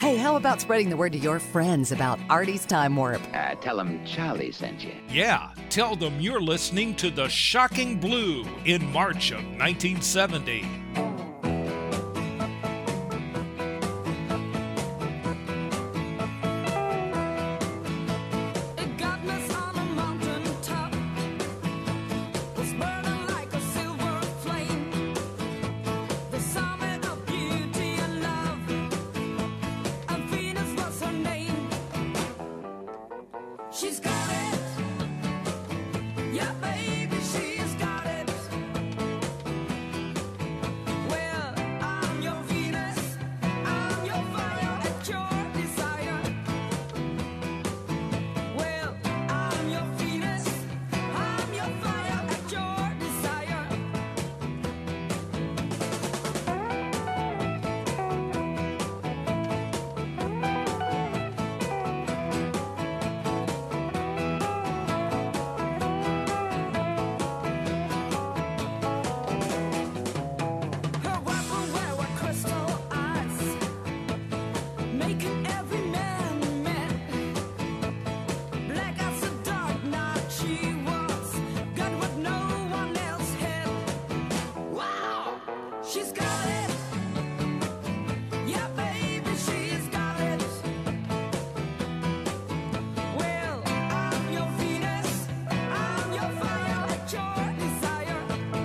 Hey, how about spreading the word to your friends about Artie's Time Warp? Tell them Charlie sent you. Yeah, tell them you're listening to The Shocking Blue in March of 1970. She's got it. Yeah, baby, she's got it. Well, I'm your Venus. I'm your fire at your desire. Well, I'm your Venus. I'm your fire at your desire. Her weapon wear with crystal eyes, making every man mad. Black as a dark night she was, got what no one else had. Wow, she's got it. Yeah, baby, she's got it. Well, I'm your Venus, I'm your fire at your desire.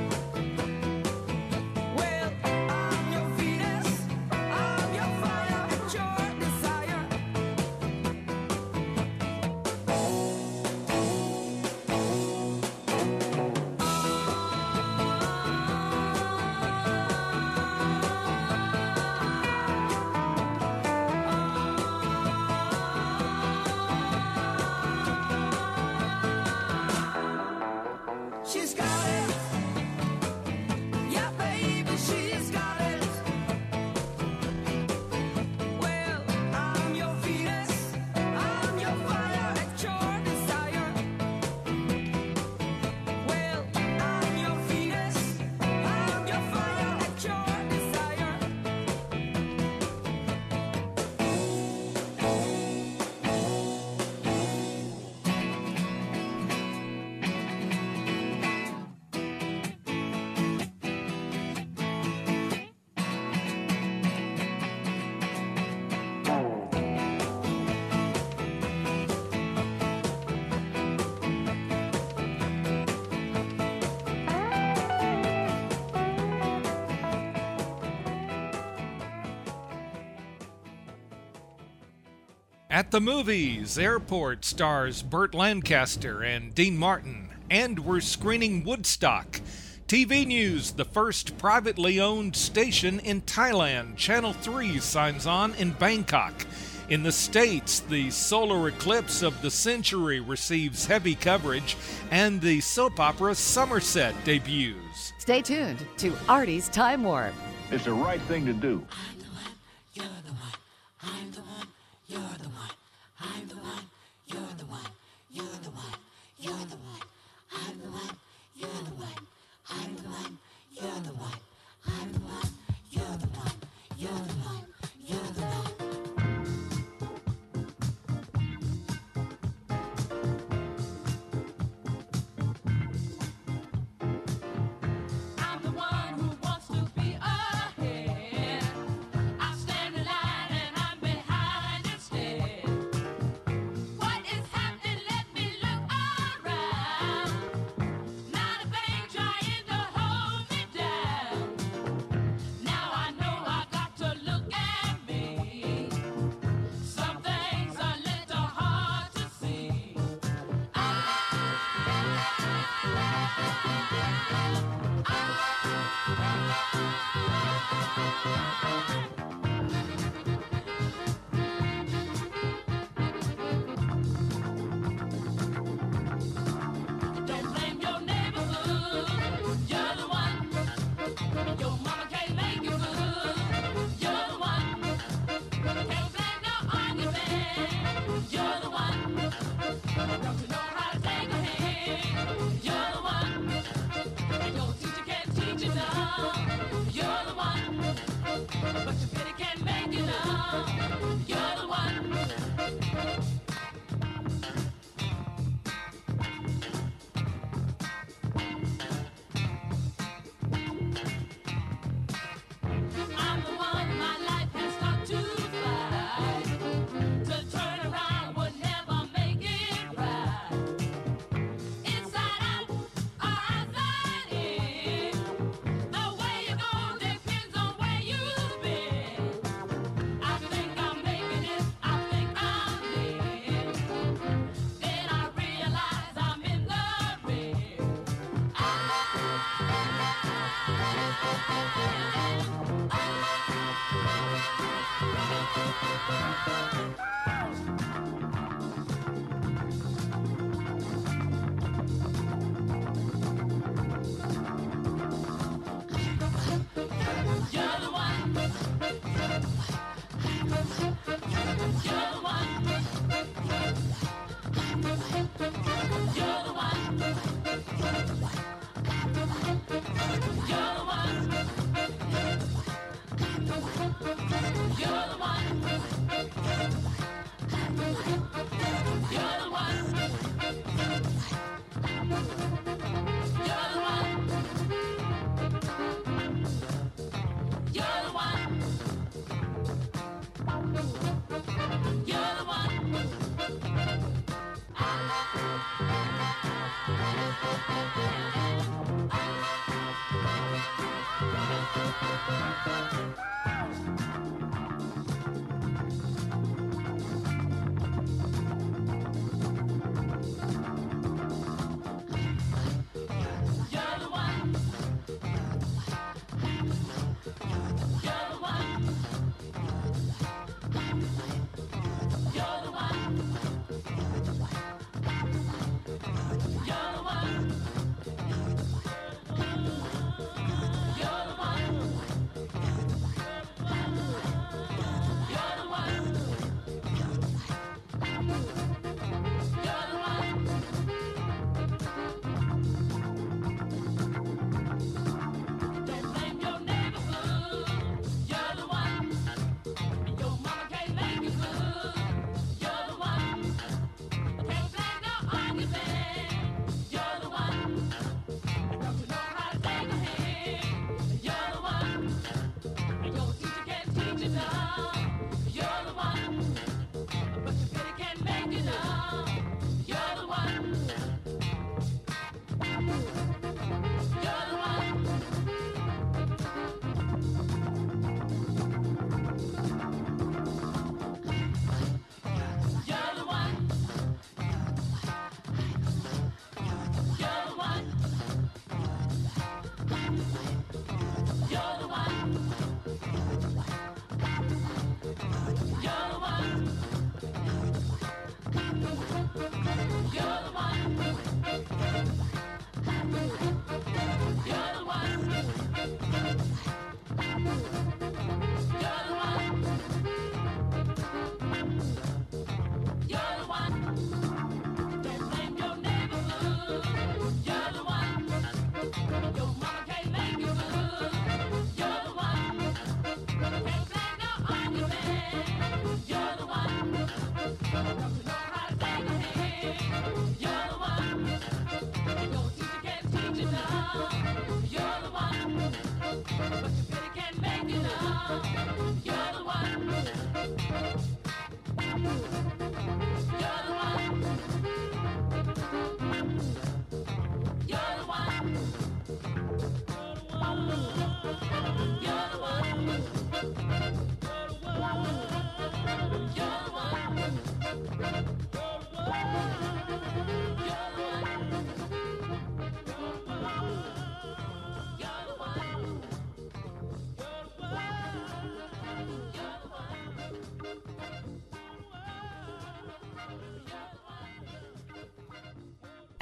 Well, I'm your Venus, I'm your fire at your desire. She's got it. Yeah, baby, she's got it. Well, I'm your Venus, I'm your fire at your desire. Well, I'm your Venus, I'm your fire at your desire. At the movies, Airport stars Burt Lancaster and Dean Martin, and we're screening Woodstock. TV news, the first privately owned station in Thailand, Channel 3 signs on in Bangkok. In the States, the solar eclipse of the century receives heavy coverage, and the soap opera Somerset debuts. Stay tuned to Artie's Time Warp. It's the right thing to do. You're the one, I'm the one, you're the one, I'm the one, you're the one, you're the one, you're the one, I'm the one, you're the one, I'm the one, you're the one, I'm the one, you're the one, you're the one, you're the one. I'm the one who wants to be ahead. I stand in line and I'm behind instead.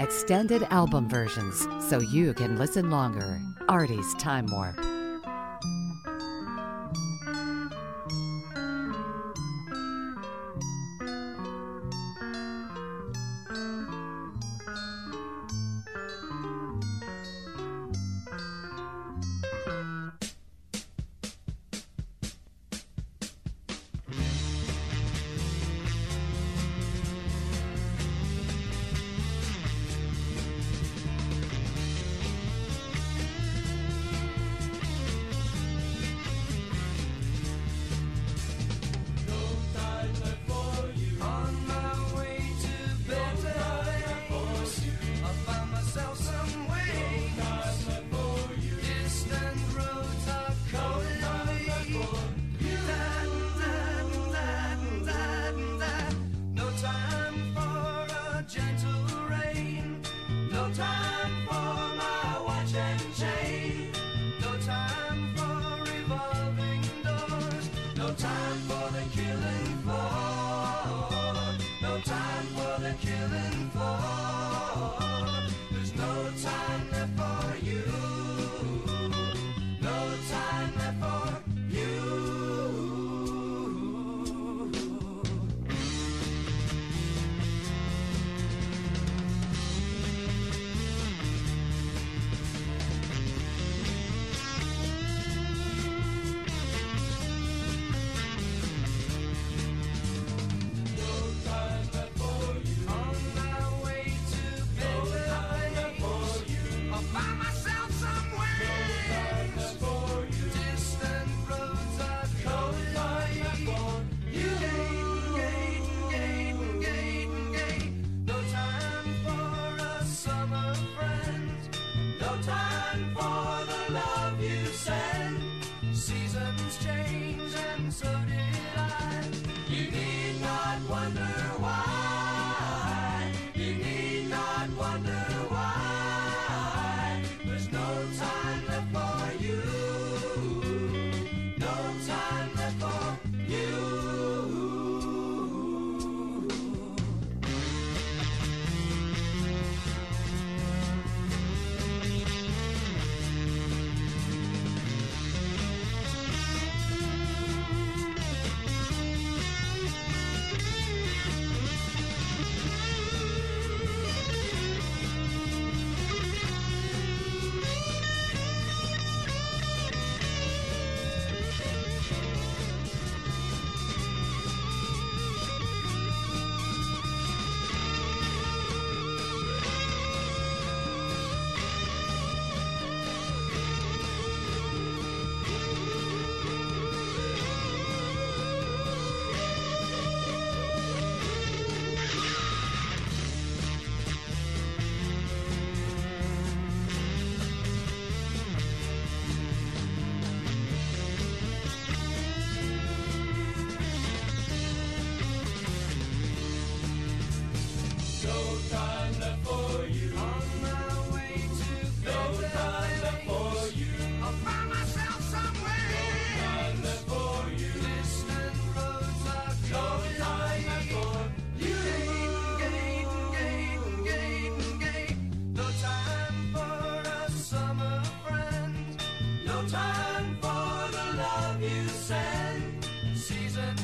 extended album versions, so you can listen longer. Artie's Time Warp.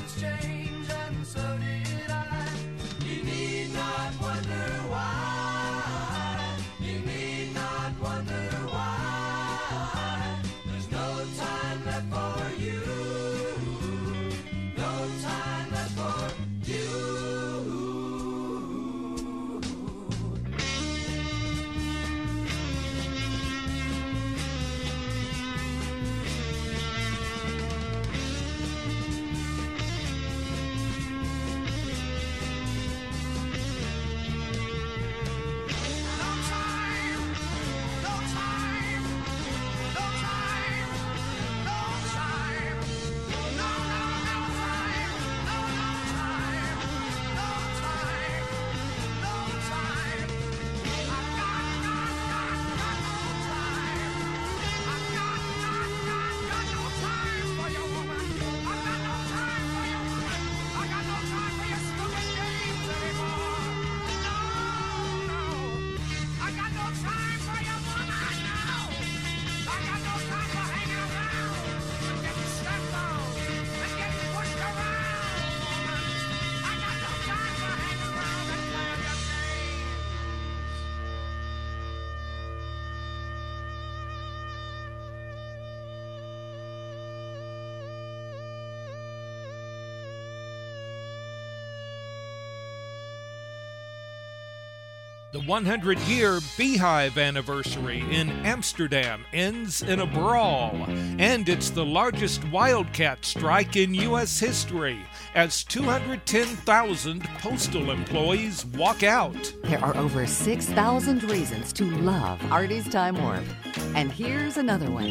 Change and so did I. You need not wonder why. The 100-year Beehive anniversary in Amsterdam ends in a brawl, and it's the largest wildcat strike in U.S. history as 210,000 postal employees walk out. There are over 6,000 reasons to love Artie's Time Warp. And here's another one.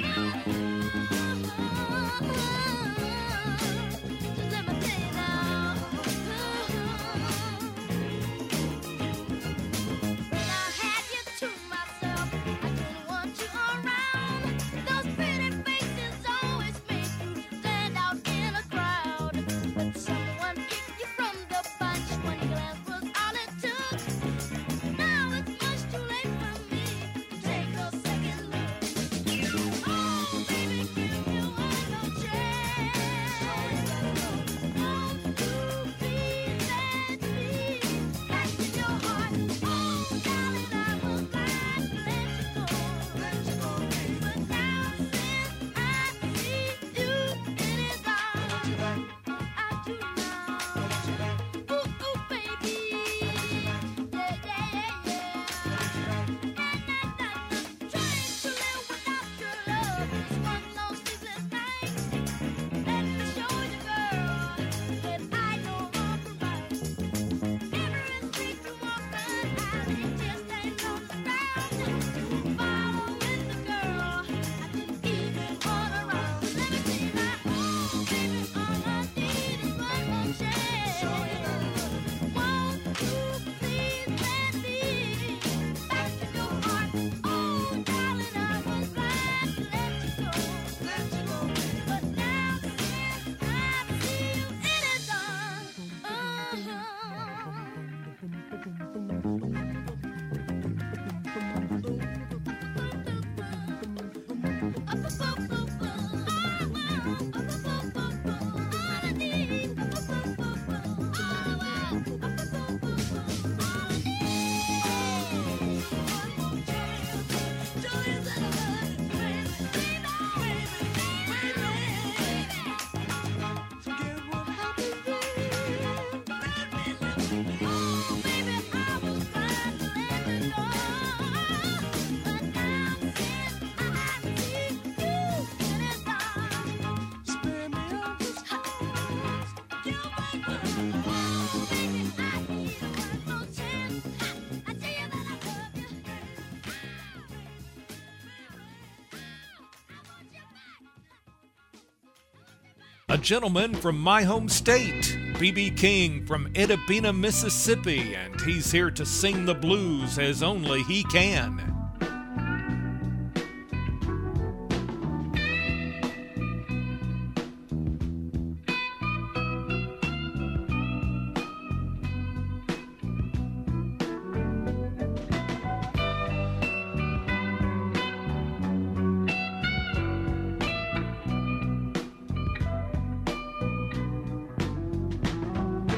A gentleman from my home state, B.B. King from Edabina, Mississippi, and he's here to sing the blues as only he can.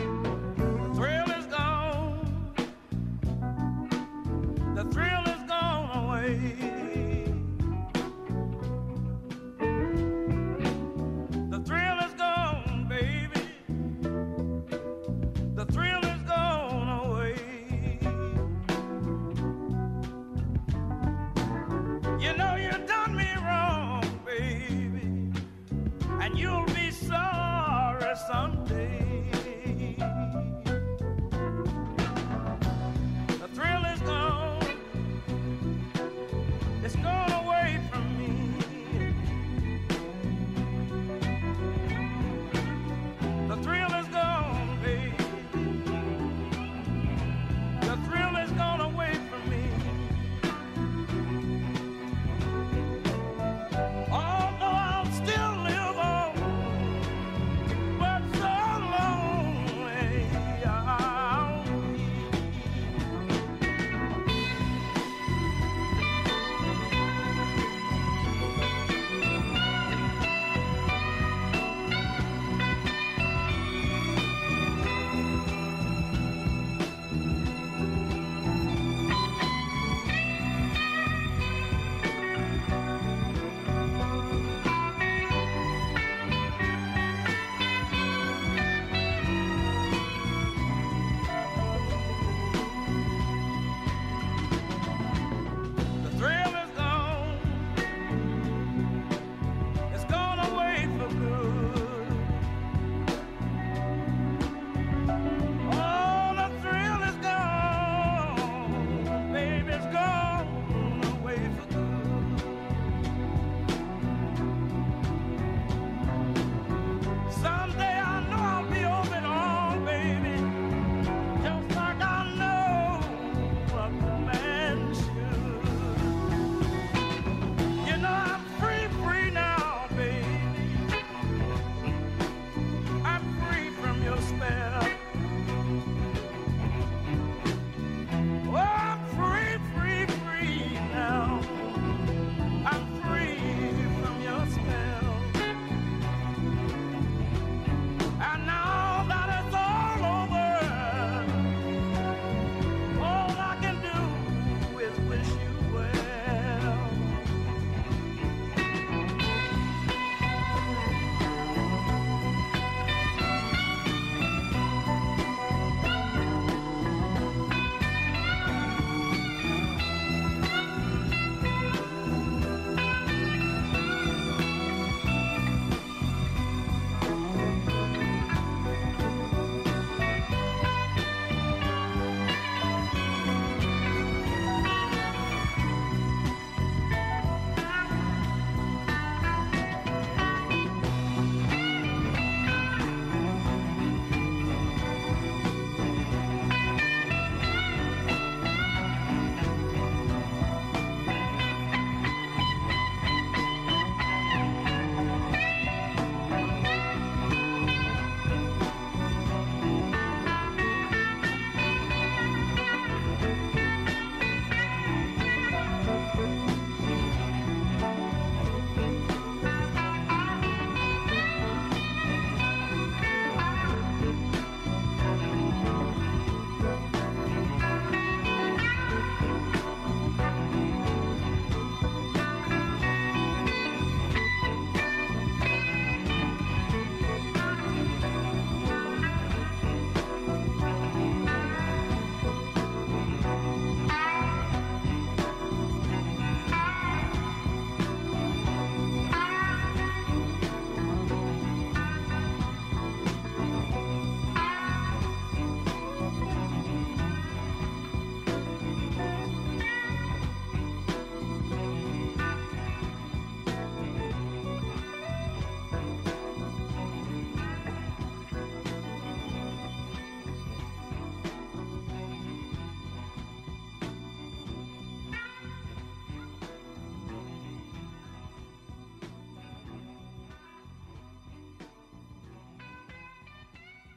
The thrill is gone.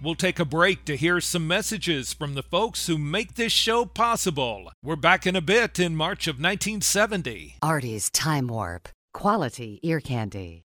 We'll take a break to hear some messages from the folks who make this show possible. We're back in a bit in March of 1970. Artie's Time Warp. Quality ear candy.